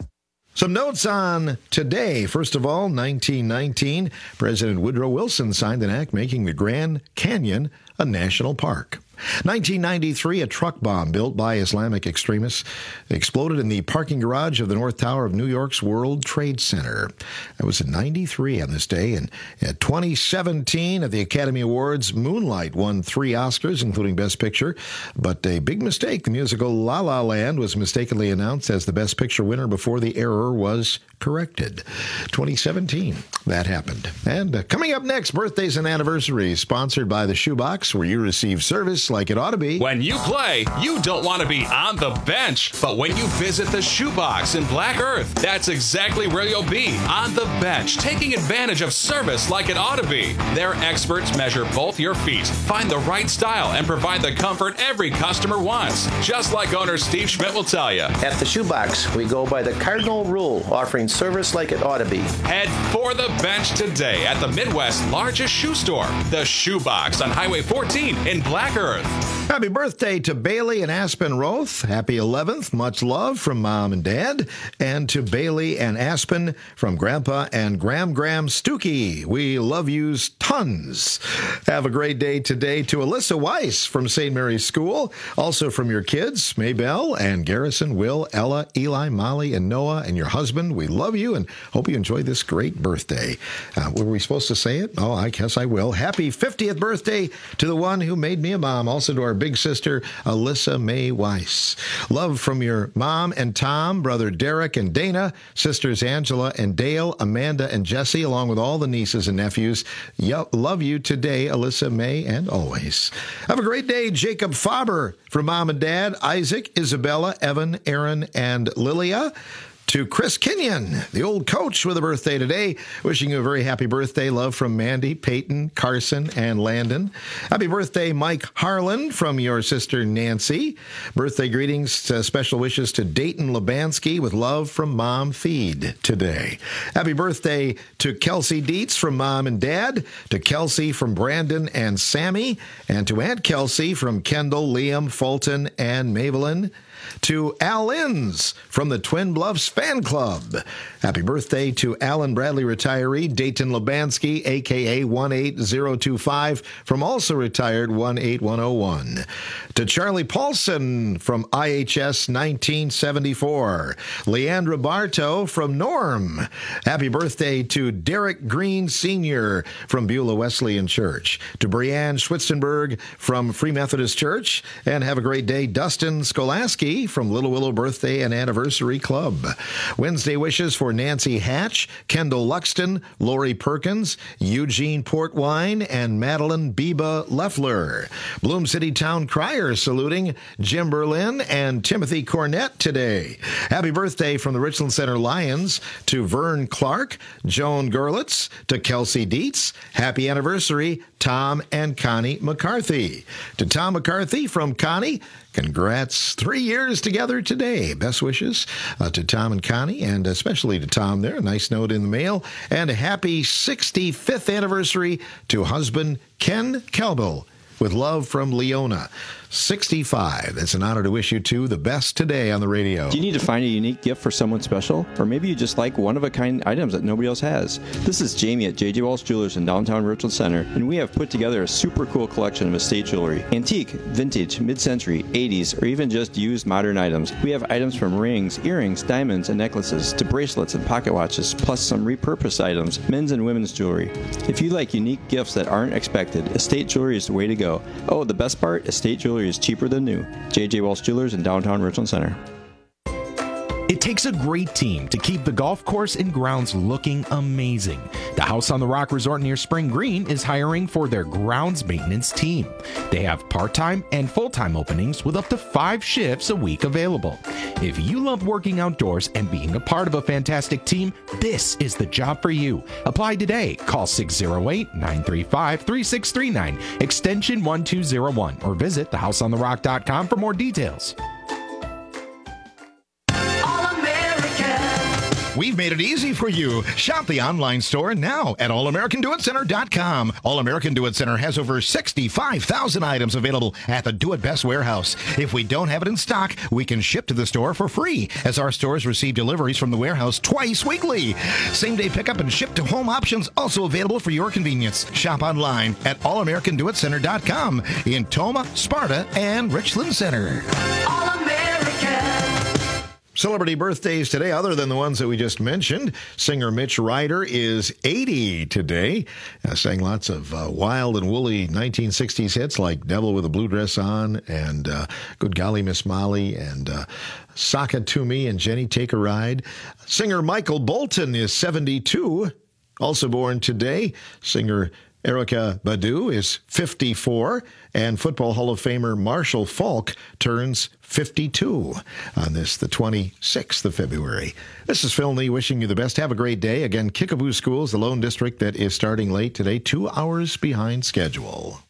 Some notes on today. First of all, 1919, President Woodrow Wilson signed an act making the Grand Canyon a national park. 1993, a truck bomb built by Islamic extremists exploded in the parking garage of the North Tower of New York's World Trade Center. That was in 93 on this day. And at 2017, at the Academy Awards, Moonlight won 3 Oscars, including Best Picture. But a big mistake. The musical La La Land was mistakenly announced as the Best Picture winner before the error was corrected. 2017, that happened. And coming up next, birthdays and anniversaries, sponsored by the Shoebox, where you receive service like it ought to be.
When you play, you don't want to be on the bench, but when you visit the Shoebox in Black Earth, that's exactly where you'll be, on the bench, taking advantage of service like it ought to be. Their experts measure both your feet, find the right style, and provide the comfort every customer wants, just like owner Steve Schmidt will tell you.
At the Shoebox, we go by the cardinal rule, offering service like it ought to be.
Head for the bench today at the Midwest's largest shoe store, the Shoebox on Highway 14 in Black Earth.
Happy birthday to Bailey and Aspen Roth. Happy 11th. Much love from Mom and Dad. And to Bailey and Aspen from Grandpa and Graham Stuckey. We love yous tons. Have a great day today to Alyssa Weiss from St. Mary's School. Also from your kids, Maybelle and Garrison, Will, Ella, Eli, Molly, and Noah, and your husband. We love you and hope you enjoy this great birthday. Were we supposed to say it? Oh, I guess I will. Happy 50th birthday to the one who made me a mom. Also to our big sister, Alyssa May Weiss. Love from your mom and Tom, brother Derek and Dana, sisters Angela and Dale, Amanda and Jesse, along with all the nieces and nephews. Love you today, Alyssa May, and always. Have a great day, Jacob Faber from Mom and Dad, Isaac, Isabella, Evan, Aaron, and Lilia. to Chris Kenyon, the old coach with a birthday today. Wishing you a very happy birthday. Love from Mandy, Peyton, Carson, and Landon. Happy birthday, Mike Harlan, from your sister Nancy. Birthday greetings, special wishes to Dayton Lubansky with love from Mom Feed today. Happy birthday to Kelsey Dietz from Mom and Dad, to Kelsey from Brandon and Sammy, and to Aunt Kelsey from Kendall, Liam, Fulton, and Maybelline. To Al Inns from the Twin Bluffs Fan Club. Happy birthday to Alan Bradley retiree Dayton Lubansky, a.k.a. 18025, from also retired 18101. To Charlie Paulson from IHS 1974. Leandra Bartow from Norm. Happy birthday to Derek Green Sr. from Beulah Wesleyan Church. To Brianne Schwitzenberg from Free Methodist Church. And have a great day, Dustin Skolaski from Little Willow Birthday and Anniversary Club. Wednesday wishes for Nancy Hatch, Kendall Luxton, Lori Perkins, Eugene Portwine, and Madeline Biba Leffler. Bloom City Town Crier saluting Jim Berlin and Timothy Cornett today. Happy birthday from the Richland Center Lions to Vern Clark, Joan Gerlitz, to Kelsey Dietz. Happy anniversary, Tom and Connie McCarthy. To Tom McCarthy from Connie, congrats, 3 years together today. Best wishes to Tom and Connie, and especially to Tom there. A nice note in the mail. And a happy 65th anniversary to husband Ken Kelbel, with love from Leona. 65. It's an honor to wish you two the best today on the radio.
Do you need to find a unique gift for someone special? Or maybe you just like one-of-a-kind items that nobody else has? This is Jamie at J.J. Walsh Jewelers in downtown Richland Center, and we have put together a super cool collection of estate jewelry. Antique, vintage, mid-century, 80s, or even just used modern items. We have items from rings, earrings, diamonds, and necklaces, to bracelets and pocket watches, plus some repurposed items, men's and women's jewelry. If you like unique gifts that aren't expected, estate jewelry is the way to go. Oh, the best part? Estate jewelry is cheaper than new. J.J. Walsh Jewelers in downtown Richland Center.
It takes a great team to keep the golf course and grounds looking amazing. The House on the Rock Resort near Spring Green is hiring for their grounds maintenance team. They have part-time and full-time openings with up to 5 shifts a week available. If you love working outdoors and being a part of a fantastic team, this is the job for you. Apply today. Call 608-935-3639, extension 1201, or visit thehouseontherock.com for more details.
We've made it easy for you. Shop the online store now at allamericandoitcenter.com. All American Do It Center has over 65,000 items available at the Do It Best warehouse. If we don't have it in stock, we can ship to the store for free, as our stores receive deliveries from the warehouse twice weekly. Same-day pickup and ship-to-home options also available for your convenience. Shop online at allamericandoitcenter.com in Toma, Sparta, and Richland Center. Celebrity birthdays today, other than the ones that we just mentioned. Singer Mitch Ryder is 80 today. Sang lots of wild and woolly 1960s hits like Devil with a Blue Dress On and Good Golly Miss Molly and Saka to Me and Jenny Take a Ride. Singer Michael Bolton is 72. Also born today, singer Erykah Badu is 54, and Football Hall of Famer Marshall Faulk turns 52 on this, the 26th of February. This is Phil Nee wishing you the best. Have a great day. Again, Kickapoo Schools, the lone district that is starting late today, 2 hours behind schedule.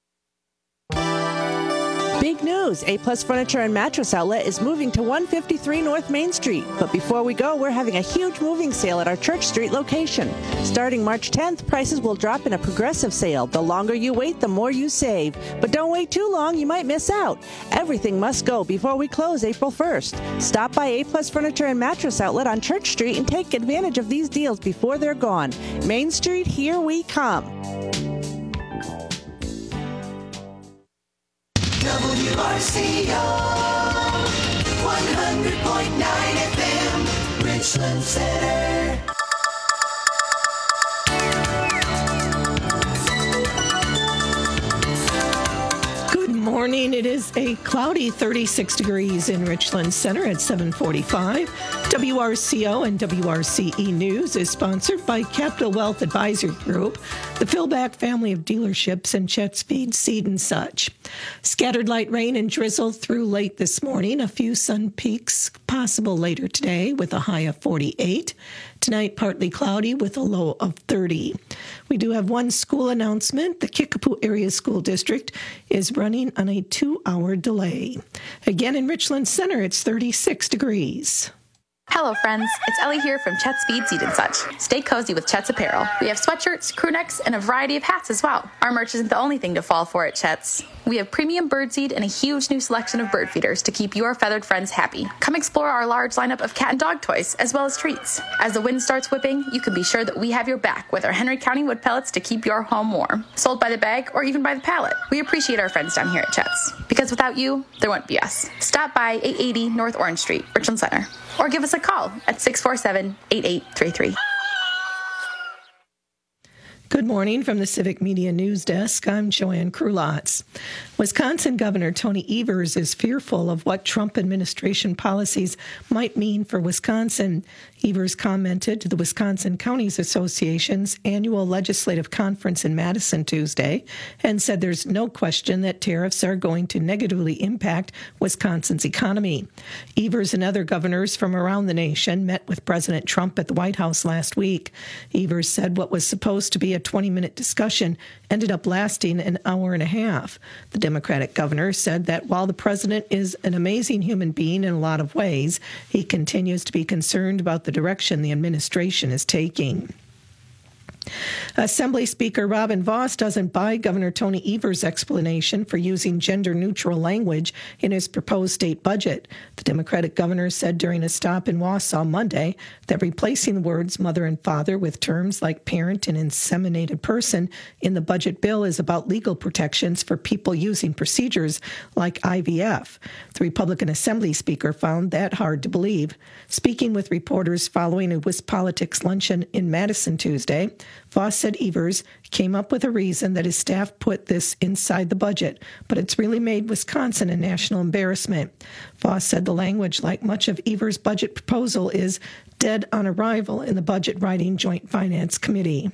Big news! A-Plus Furniture and Mattress Outlet is moving to 153 North Main Street. But before we go, we're having a huge moving sale at our Church Street location. Starting March 10th, prices will drop in a progressive sale. The longer you wait, the more you save. But don't wait too long, you might miss out. Everything must go before we close April 1st. Stop by A-Plus Furniture and Mattress Outlet on Church Street and take advantage of these deals before they're gone. Main Street, here we come.
WRCO 100.9 FM, Richland Center.
Good morning. morning. It is a cloudy 36 degrees in Richland Center at 7:45. WRCO and WRCE News is sponsored by Capital Wealth Advisory Group, the Philback family of dealerships, and Chet's Feed, Seed and Such. Scattered light rain and drizzle through late this morning. A few sun peaks possible later today with a high of 48. Tonight, partly cloudy with a low of 30. We do have one school announcement. The Kickapoo Area School District is running on a 2-hour delay. Again, in Richland Center, it's 36 degrees.
Hello, friends. It's Ellie here from Chet's Feed, Seed and Such. Stay cozy with Chet's apparel. We have sweatshirts, crew necks, and a variety of hats as well. Our merch isn't the only thing to fall for at Chet's. We have premium birdseed and a huge new selection of bird feeders to keep your feathered friends happy. Come explore our large lineup of cat and dog toys, as well as treats. As the wind starts whipping, you can be sure that we have your back with our Henry County wood pellets to keep your home warm. Sold by the bag or even by the pallet. We appreciate our friends down here at Chet's. Because without you, there wouldn't be us. Stop by 880 North Orange Street, Richland Center. Or give us a call at 647-8833.
Good morning from the Civic Media News Desk. I'm Joanne Krulotz. Wisconsin Governor Tony Evers is fearful of what Trump administration policies might mean for Wisconsin. Evers commented to the Wisconsin Counties Association's annual legislative conference in Madison Tuesday and said there's no question that tariffs are going to negatively impact Wisconsin's economy. Evers and other governors from around the nation met with President Trump at the White House last week. Evers said what was supposed to be a 20-minute discussion ended up lasting an hour and a half. The Democratic governor said that while the president is an amazing human being in a lot of ways, he continues to be concerned about the direction the administration is taking. Assembly Speaker Robin Vos doesn't buy Governor Tony Evers' explanation for using gender-neutral language in his proposed state budget. The Democratic governor said during a stop in Wausau Monday that replacing the words mother and father with terms like parent and inseminated person in the budget bill is about legal protections for people using procedures like IVF. The Republican Assembly Speaker found that hard to believe. Speaking with reporters following a WisPolitics luncheon in Madison Tuesday, Vos said Evers came up with a reason that his staff put this inside the budget, but it's really made Wisconsin a national embarrassment. Vos said the language, like much of Evers' budget proposal, is dead on arrival in the Budget Writing Joint Finance Committee.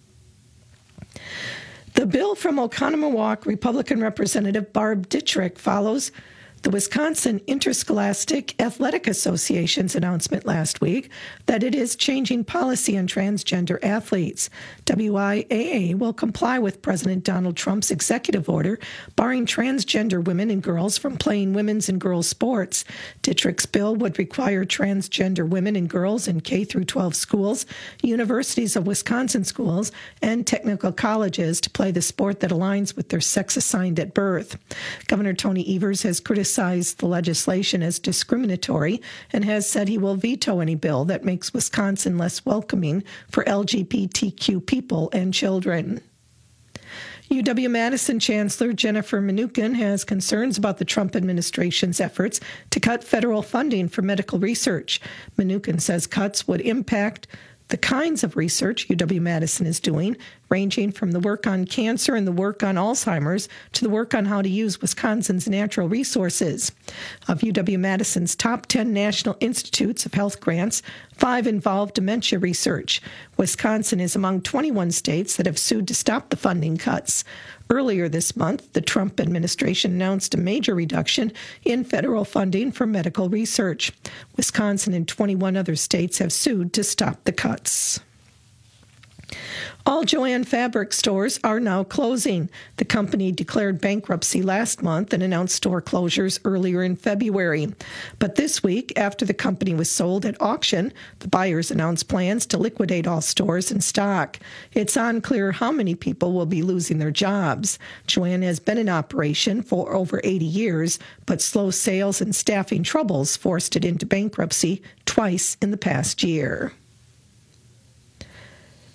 The bill from Oconomowoc Republican Representative Barb Dittrich follows the Wisconsin Interscholastic Athletic Association's announcement last week that it is changing policy on transgender athletes. WIAA will comply with President Donald Trump's executive order barring transgender women and girls from playing women's and girls' sports. Dittrich's bill would require transgender women and girls in K-12 schools, universities of Wisconsin schools, and technical colleges to play the sport that aligns with their sex assigned at birth. Governor Tony Evers has criticized the legislation as discriminatory and has said he will veto any bill that makes Wisconsin less welcoming for LGBTQ people and children. UW-Madison Chancellor Jennifer Mnuchin has concerns about the Trump administration's efforts to cut federal funding for medical research. Mnuchin says cuts would impact the kinds of research UW-Madison is doing, ranging from the work on cancer and the work on Alzheimer's to the work on how to use Wisconsin's natural resources. Of UW-Madison's top 10 National Institutes of Health grants, 5 involve dementia research. Wisconsin is among 21 states that have sued to stop the funding cuts. Earlier this month, the Trump administration announced a major reduction in federal funding for medical research. Wisconsin and 21 other states have sued to stop the cuts. All Joann Fabric stores are now closing. The company declared bankruptcy last month and announced store closures earlier in February. But this week, after the company was sold at auction, the buyers announced plans to liquidate all stores in stock. It's unclear how many people will be losing their jobs. Joann has been in operation for over 80 years, but slow sales and staffing troubles forced it into bankruptcy twice in the past year.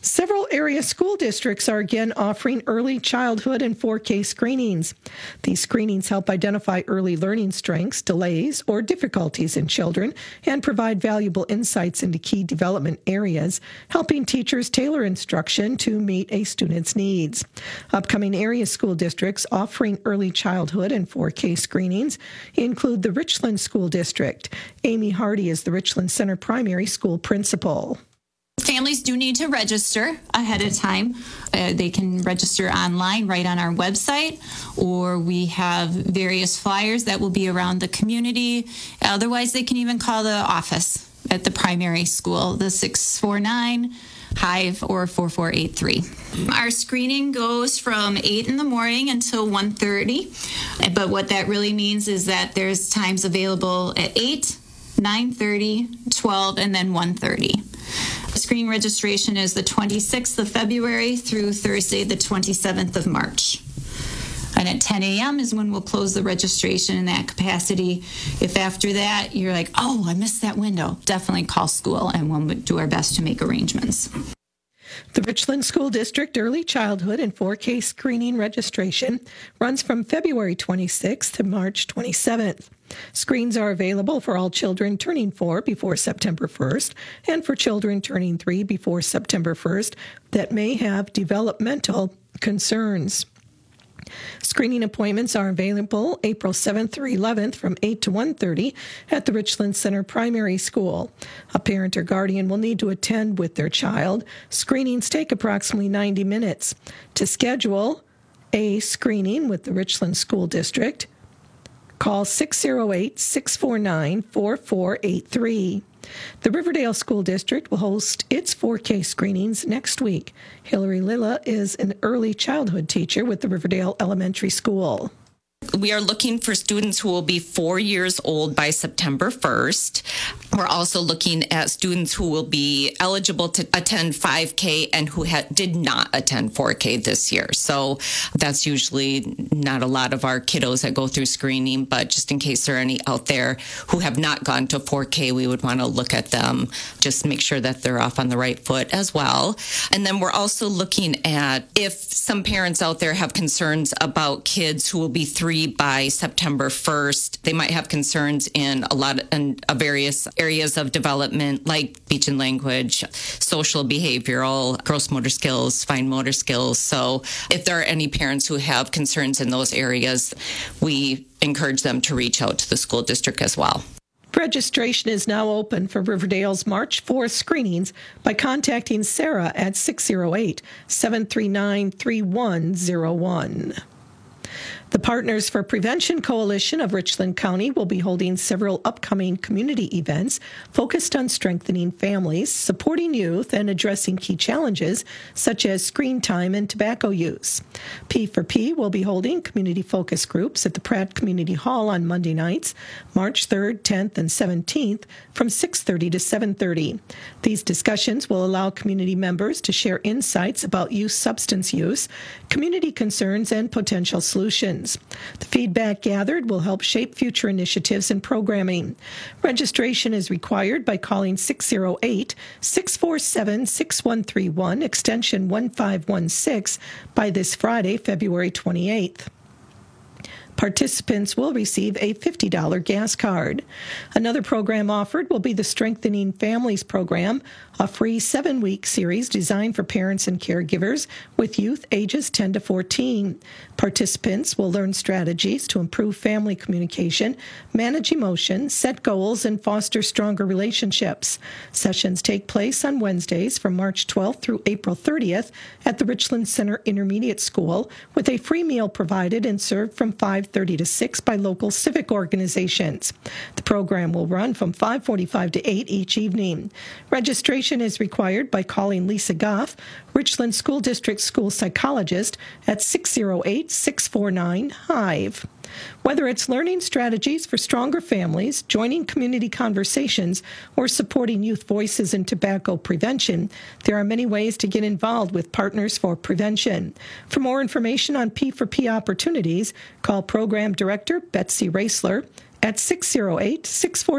Several area school districts are again offering early childhood and 4K screenings. These screenings help identify early learning strengths, delays, or difficulties in children and provide valuable insights into key development areas, helping teachers tailor instruction to meet a student's needs. Upcoming area school districts offering early childhood and 4K screenings include the Richland School District. Amy Hardy is the Richland Center Primary School Principal.
Families do need to register ahead of time. They can register online right on our website, or we have various flyers that will be around the community. Otherwise, they can even call the office at the primary school, the 649-HIVE or 4483. Our screening goes from 8 in the morning until 1:30, but what that really means is that there's times available at 8, 9:30, 12, and then 1:30. Screening registration is the 26th of February through Thursday, the 27th of March. And at 10 a.m. is when we'll close the registration in that capacity. If after that you're like, oh, I missed that window, definitely call school and we'll do our best to make arrangements.
The Richland School District Early Childhood and 4K screening registration runs from February 26th to March 27th. Screens are available for all children turning 4 before September 1st and for children turning 3 before September 1st that may have developmental concerns. Screening appointments are available April 7th through 11th from 8 to 1:30 at the Richland Center Primary School. A parent or guardian will need to attend with their child. Screenings take approximately 90 minutes. To schedule a screening with the Richland School District, call 608-649-4483. The Riverdale School District will host its 4K screenings next week. Hillary Lilla is an early childhood teacher with the Riverdale Elementary School.
We are looking for students who will be 4 years old by September 1st. We're also looking at students who will be eligible to attend 5K and who did not attend 4K this year. So that's usually not a lot of our kiddos that go through screening, but just in case there are any out there who have not gone to 4K, we would want to look at them, just make sure that they're off on the right foot as well. And then we're also looking at if some parents out there have concerns about kids who will be 3 by September 1st. They might have concerns in various areas of development like speech and language, social behavioral, gross motor skills, fine motor skills. So if there are any parents who have concerns in those areas, we encourage them to reach out to the school district as well.
Registration is now open for Riverdale's March 4th screenings by contacting Sarah at 608-739-3101. The Partners for Prevention Coalition of Richland County will be holding several upcoming community events focused on strengthening families, supporting youth, and addressing key challenges such as screen time and tobacco use. P4P will be holding community focus groups at the Pratt Community Hall on Monday nights, March 3rd, 10th, and 17th from 6:30 to 7:30. These discussions will allow community members to share insights about youth substance use, community concerns, and potential solutions. The feedback gathered will help shape future initiatives and programming. Registration is required by calling 608-647-6131, extension 1516, by this Friday, February 28th. Participants will receive a $50 gas card. Another program offered will be the Strengthening Families program, a free 7-week series designed for parents and caregivers with youth ages 10 to 14. Participants will learn strategies to improve family communication, manage emotions, set goals, and foster stronger relationships. Sessions take place on Wednesdays from March 12th through April 30th at the Richland Center Intermediate School, with a free meal provided and served from 5:30 to 6 by local civic organizations. The program will run from 5:45 to 8 each evening. Registration is required by calling Lisa Goff, Richland School District school psychologist, at 608-649-HIVE. Whether it's learning strategies for stronger families, joining community conversations, or supporting youth voices in tobacco prevention, there are many ways to get involved with Partners for Prevention. For more information on P4P opportunities, call Program Director Betsy Raisler at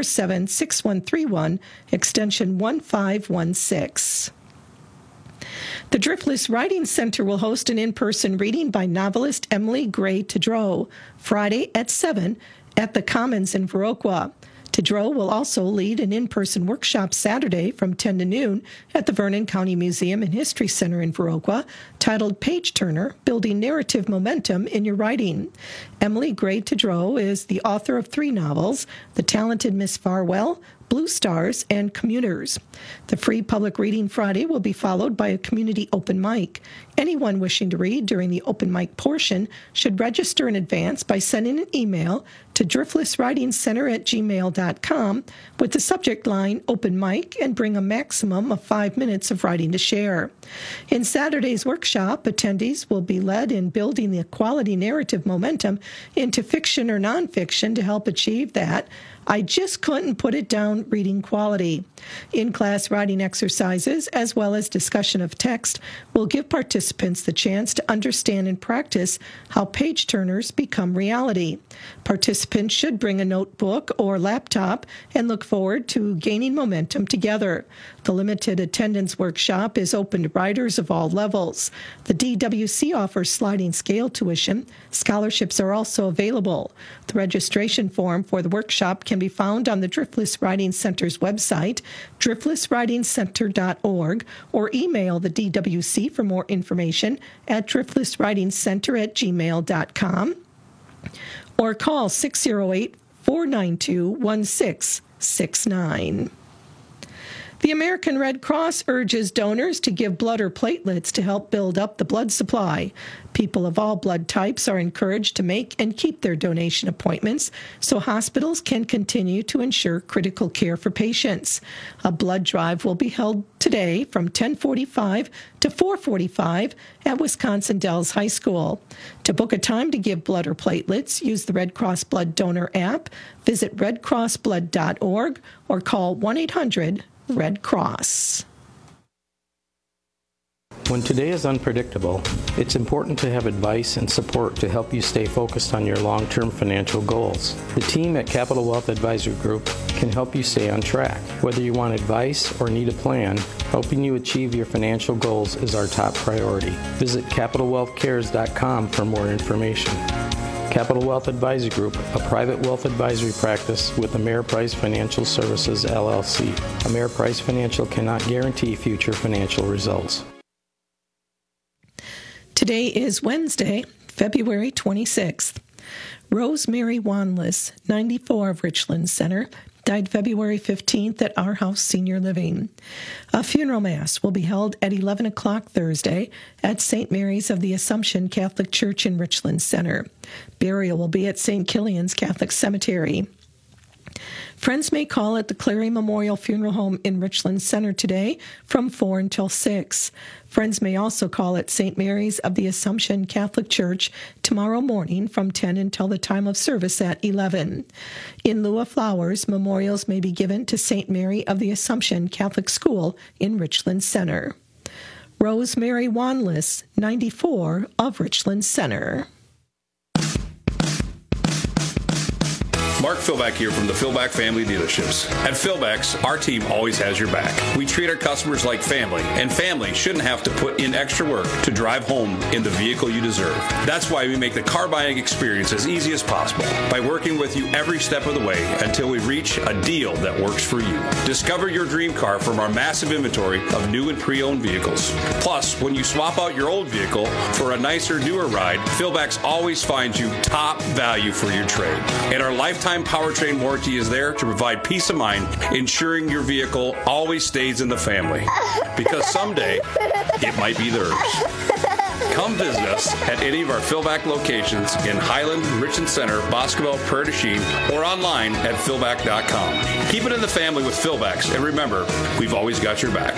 608-647-6131, extension 1516. The Driftless Writing Center will host an in-person reading by novelist Emily Gray Tedrow, Friday at 7 at the Commons in Viroqua. Tedrow will also lead an in-person workshop Saturday from 10 to noon at the Vernon County Museum and History Center in Viroqua, titled Page Turner, Building Narrative Momentum in Your Writing. Emily Gray Tedrow is the author of 3 novels, The Talented Miss Farwell, Blue Stars, and Commuters. The free public reading Friday will be followed by a community open mic. Anyone wishing to read during the open mic portion should register in advance by sending an email to driftlesswritingcenter@gmail.com with the subject line Open Mic and bring a maximum of 5 minutes of writing to share. In Saturday's workshop, attendees will be led in building the quality narrative momentum into fiction or nonfiction to help achieve that I just couldn't put it down reading quality. In-class writing exercises, as well as discussion of text, will give participants the chance to understand and practice how page turners become reality. Participants should bring a notebook or laptop and look forward to gaining momentum together. The limited attendance workshop is open to writers of all levels. The DWC offers sliding scale tuition. Scholarships are also available. The registration form for the workshop can be found on the Driftless Writing Center's website, driftlesswritingcenter.org, or email the DWC for more information at driftlesswritingcenter@gmail.com, or call 608-492-1669. The American Red Cross urges donors to give blood or platelets to help build up the blood supply. People of all blood types are encouraged to make and keep their donation appointments so hospitals can continue to ensure critical care for patients. A blood drive will be held today from 10:45 to 4:45 at Wisconsin Dells High School. To book a time to give blood or platelets, use the Red Cross Blood Donor app, visit redcrossblood.org, or call 1-800-RED Cross.
When today is unpredictable, it's important to have advice and support to help you stay focused on your long-term financial goals. The team at Capital Wealth Advisory Group can help you stay on track. Whether you want advice or need a plan, helping you achieve your financial goals is our top priority. Visit CapitalWealthCares.com for more information. Capital Wealth Advisory Group, a private wealth advisory practice with Ameriprise Financial Services, LLC. Ameriprise Financial cannot guarantee future financial results.
Today is Wednesday, February 26th. Rosemary Wanless, 94 of Richland Center, died February 15th at Our House Senior Living. A funeral mass will be held at 11 o'clock Thursday at St. Mary's of the Assumption Catholic Church in Richland Center. Burial will be at St. Killian's Catholic Cemetery. Friends may call at the Clary Memorial Funeral Home in Richland Center today from 4 until 6. Friends may also call at St. Mary's of the Assumption Catholic Church tomorrow morning from 10 until the time of service at 11. In lieu of flowers, memorials may be given to St. Mary of the Assumption Catholic School in Richland Center. Rosemary Wanless, 94 of Richland Center.
Mark Philback here from the Philback Family Dealerships. At Philback's, our team always has your back. We treat our customers like family, and family shouldn't have to put in extra work to drive home in the vehicle you deserve. That's why we make the car buying experience as easy as possible by working with you every step of the way until we reach a deal that works for you. Discover your dream car from our massive inventory of new and pre-owned vehicles. Plus, when you swap out your old vehicle for a nicer, newer ride, Philback's always finds you top value for your trade. And our lifetime powertrain warranty is there to provide peace of mind, ensuring your vehicle always stays in the family. Because someday, it might be theirs. Come visit us at any of our Philback locations in Highland, Richland Center, Boscobel, Prairie du Chien, or online at philback.com. Keep it in the family with Philbacks, and remember, we've always got your back.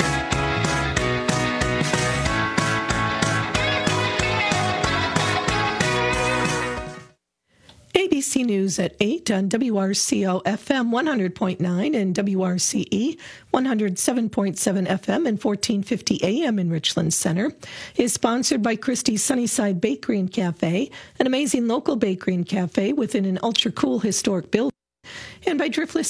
ABC News at 8 on WRCO FM 100.9 and WRCE 107.7 FM and 1450 AM in Richland Center is sponsored by Christie's Sunnyside Bakery and Cafe, an amazing local bakery and cafe within an ultra-cool historic building, and by Driftless.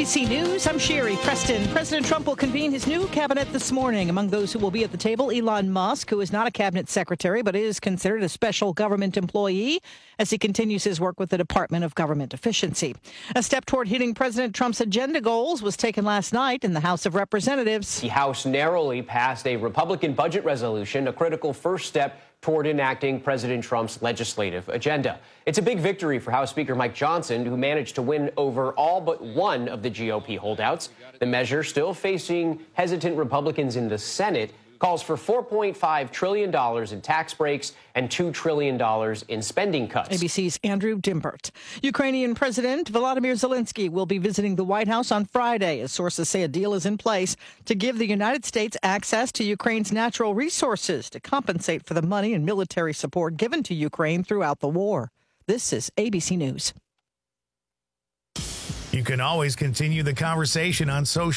ABC News, I'm Sherry Preston. President Trump will convene his new cabinet this morning. Among those who will be at the table, Elon Musk, who is not a cabinet secretary but is considered a special government employee as he continues his work with the Department of Government Efficiency. A step toward hitting President Trump's agenda goals was taken last night in the House of Representatives.
The House narrowly passed a Republican budget resolution, a critical first step toward enacting President Trump's legislative agenda. It's a big victory for House Speaker Mike Johnson, who managed to win over all but one of the GOP holdouts. The measure, still facing hesitant Republicans in the Senate, calls for $4.5 trillion in tax breaks and $2 trillion in spending cuts.
ABC's Andrew Dimbert. Ukrainian President Volodymyr Zelensky will be visiting the White House on Friday, as sources say a deal is in place to give the United States access to Ukraine's natural resources to compensate for the money and military support given to Ukraine throughout the war. This is ABC News.
You can always continue the conversation on social